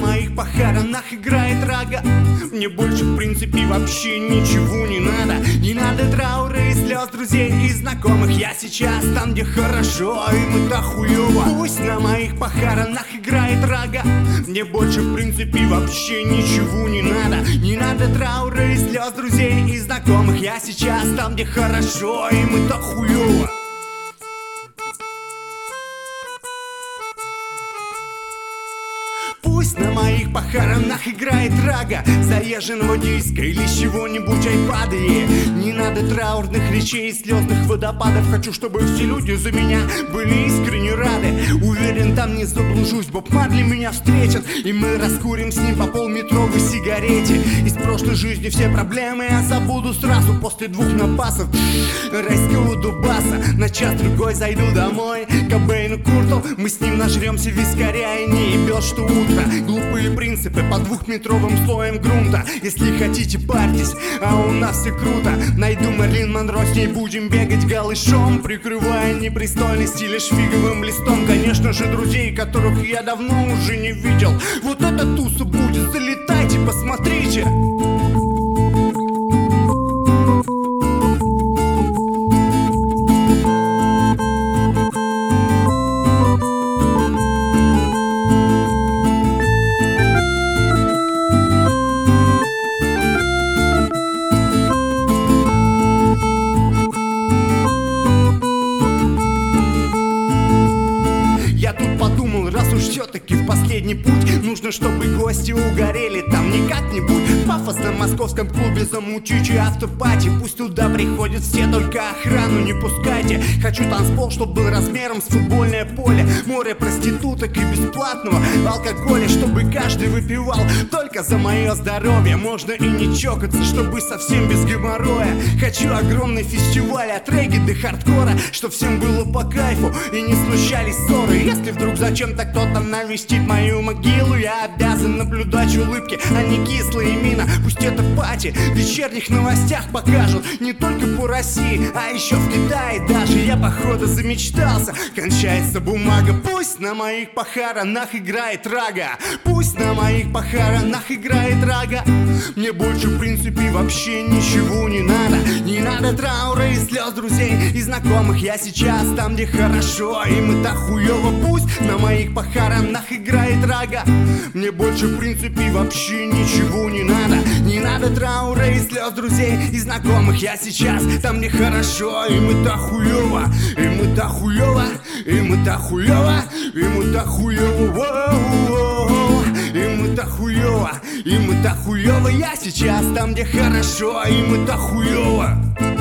моих похоронах играет рага. Мне больше в принципе вообще ничего не надо. Не надо траура и слез друзей и знакомых. Я сейчас там, где хорошо, им это хуёво. Пусть на моих похоронах играет рага. Мне больше в принципе вообще ничего не надо. Не надо траура и слез друзей и знакомых. Я сейчас там, где хорошо, им это хуёво. Пусть на моих похоронах играет рага заезженного диска или с чего-нибудь айпада. Не надо траурных речей и слезных водопадов. Хочу, чтобы все люди за меня были искренне рады. Уверен, там не заблужусь, Боб Марли меня встретит, и мы раскурим с ним по полметровой сигарете. Из прошлой жизни все проблемы я забуду сразу после 2 напасов райского дубаса. На час-другой зайду домой к Кобейну Курту. Мы с ним нажремся вискаря и не ебет, что утро. Глупые принципы по 2-метровым слоем грунта. Если хотите, парьтесь, а у нас все круто. Найду Мерлин Монро, с ней будем бегать голышом, прикрывая непристойности лишь фиговым листом. Конечно же, друзей, которых я давно уже не видел. Вот эта туса будет, залетайте, посмотрите. Раз уж все-таки в последний путь нужно, чтобы гости угорели там не как-нибудь в пафосном московском клубе замутичий автопати. Пусть туда приходят все, только охрану не пускайте. Хочу танцпол, чтоб был размером с футбольное поле. Море проституток и бесплатного алкоголя, чтобы каждый выпивал только за мое здоровье. Можно и не чокаться, чтобы совсем без геморроя. Хочу огромный фестиваль от регги до хардкора, чтоб всем было по кайфу и не случались ссоры. Если вдруг зачем-то кто-то навестит мою могилу, я обязан наблюдать улыбки, а не кислые мина. Пусть это пати в вечерних новостях покажут не только по России, а еще в Китае даже. Я походу замечтался, кончается бумага. Пусть на моих похоронах играет рага. Пусть на моих похоронах играет рага. Мне больше в принципе вообще ничего не надо. Не надо траура и слез друзей и знакомых. Я сейчас там, где хорошо, им это хуёво. Пусть на моих похоронах играет рага. Мне больше в принципе вообще ничего не надо. Не надо траура и слез друзей и знакомых. Я сейчас там, где хорошо, им это хуёво. Им это хуёво, им это хуёво, им это хуёво. Им это хуёво, им это хуёво. Я сейчас там, где хорошо, им это хуёво.